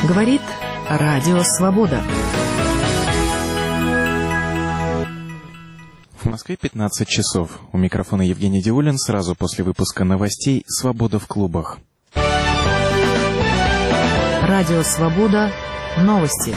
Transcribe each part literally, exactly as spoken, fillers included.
Говорит Радио Свобода. В Москве пятнадцать часов. У микрофона Евгений Диулин. Сразу после выпуска новостей «Свобода в клубах». Радио Свобода. Новости.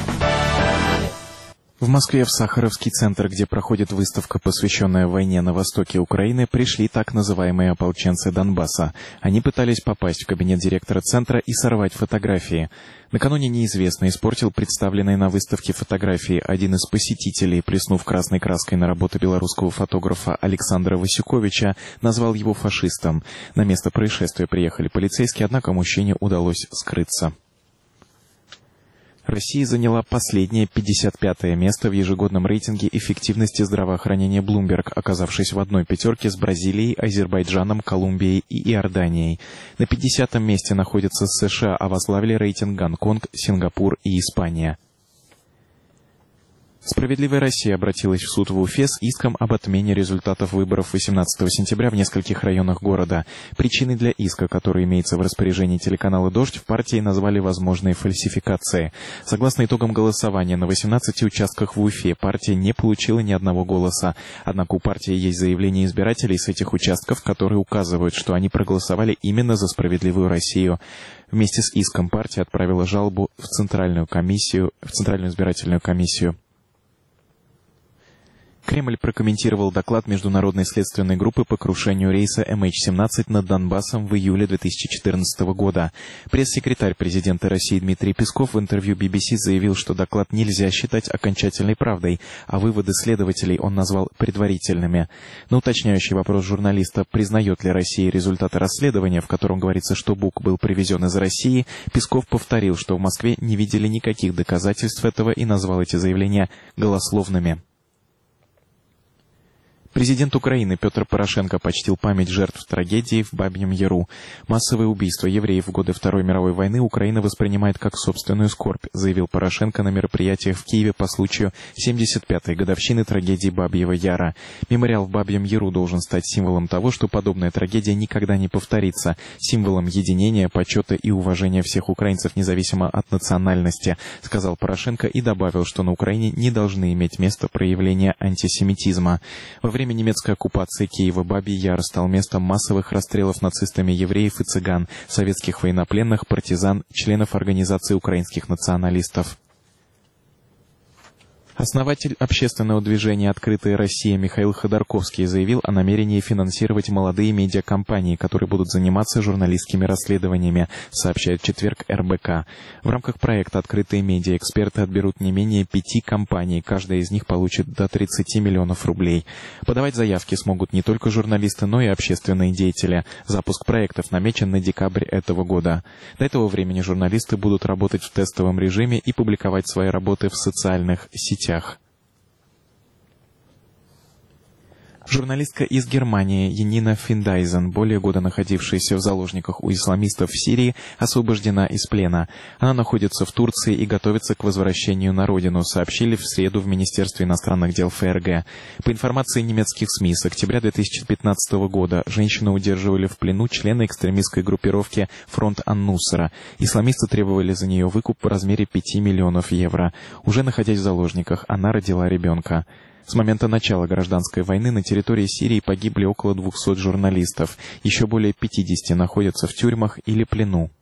В Москве, в Сахаровский центр, где проходит выставка, посвященная войне на востоке Украины, пришли так называемые ополченцы Донбасса. Они пытались попасть в кабинет директора центра и сорвать фотографии. Накануне неизвестный испортил представленные на выставке фотографии. Один из посетителей, плеснув красной краской на работу белорусского фотографа Александра Васюковича, назвал его фашистом. На место происшествия приехали полицейские, однако мужчине удалось скрыться. Россия заняла последнее пятьдесят пятое место в ежегодном рейтинге эффективности здравоохранения Bloomberg, оказавшись в одной пятерке с Бразилией, Азербайджаном, Колумбией и Иорданией. На пятидесятом месте находятся США, а возглавили рейтинг Гонконг, Сингапур и Испания. «Справедливая Россия» обратилась в суд в Уфе с иском об отмене результатов выборов восемнадцатого сентября в нескольких районах города. Причиной для иска, который имеется в распоряжении телеканала «Дождь», в партии назвали возможные фальсификации. Согласно итогам голосования, на восемнадцати участках в Уфе партия не получила ни одного голоса. Однако у партии есть заявления избирателей с этих участков, которые указывают, что они проголосовали именно за «Справедливую Россию». Вместе с иском партия отправила жалобу в Центральную комиссию, в Центральную избирательную комиссию. Кремль прокомментировал доклад Международной следственной группы по крушению рейса эм эйч семнадцать над Донбассом в июле две тысячи четырнадцатого года. Пресс-секретарь президента России Дмитрий Песков в интервью би би си заявил, что доклад нельзя считать окончательной правдой, а выводы следователей он назвал предварительными. На уточняющий вопрос журналиста, признает ли Россия результаты расследования, в котором говорится, что Бук был привезен из России, Песков повторил, что в Москве не видели никаких доказательств этого и назвал эти заявления голословными. Президент Украины Петр Порошенко почтил память жертв трагедии в Бабьем Яру. Массовые убийства евреев в годы Второй мировой войны Украина воспринимает как собственную скорбь, заявил Порошенко на мероприятиях в Киеве по случаю семьдесят пятой годовщины трагедии Бабьего Яра. Мемориал в Бабьем Яру должен стать символом того, что подобная трагедия никогда не повторится, символом единения, почета и уважения всех украинцев, независимо от национальности, сказал Порошенко и добавил, что на Украине не должны иметь место проявления антисемитизма. Во время немецкой оккупации Киева Бабий Яр стал местом массовых расстрелов нацистами евреев и цыган, советских военнопленных, партизан, членов Организации украинских националистов. Основатель общественного движения «Открытая Россия» Михаил Ходорковский заявил о намерении финансировать молодые медиакомпании, которые будут заниматься журналистскими расследованиями, сообщает в четверг эр бэ ка. В рамках проекта «Открытые медиа» эксперты отберут не менее пяти компаний, каждая из них получит до тридцати миллионов рублей. Подавать заявки смогут не только журналисты, но и общественные деятели. Запуск проектов намечен на декабрь этого года. До этого времени журналисты будут работать в тестовом режиме и публиковать свои работы в социальных сетях. Журналистка из Германии Янина Финдайзен, более года находившаяся в заложниках у исламистов в Сирии, освобождена из плена. Она находится в Турции и готовится к возвращению на родину, сообщили в среду в Министерстве иностранных дел эф эр гэ. По информации немецких СМИ, с октября две тысячи пятнадцатого года женщину удерживали в плену члены экстремистской группировки «Фронт ан-Нусра». Исламисты требовали за нее выкуп в размере пяти миллионов евро. Уже находясь в заложниках, она родила ребенка. С момента начала гражданской войны на территории Сирии погибли около двухсот журналистов. Еще более пятидесяти находятся в тюрьмах или плену.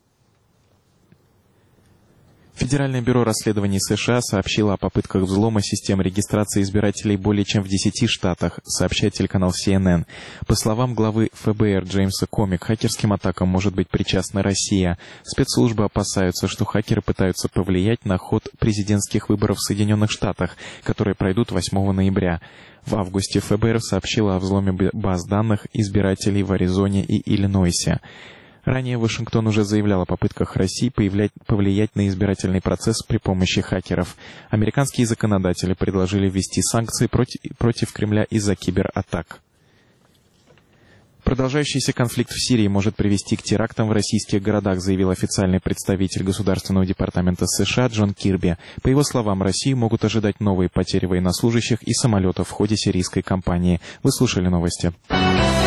Федеральное бюро расследований США сообщило о попытках взлома систем регистрации избирателей более чем в десяти штатах, сообщает телеканал си эн эн. По словам главы эф бэ эр Джеймса Коми, к хакерским атакам может быть причастна Россия. Спецслужбы опасаются, что хакеры пытаются повлиять на ход президентских выборов в Соединенных Штатах, которые пройдут восьмого ноября. В августе эф бэ эр сообщило о взломе баз данных избирателей в Аризоне и Иллинойсе. Ранее Вашингтон уже заявлял о попытках России повлиять на избирательный процесс при помощи хакеров. Американские законодатели предложили ввести санкции против, против Кремля из-за кибератак. Продолжающийся конфликт в Сирии может привести к терактам в российских городах, заявил официальный представитель Государственного департамента США Джон Кирби. По его словам, Россию могут ожидать новые потери военнослужащих и самолетов в ходе сирийской кампании. Вы слушали новости.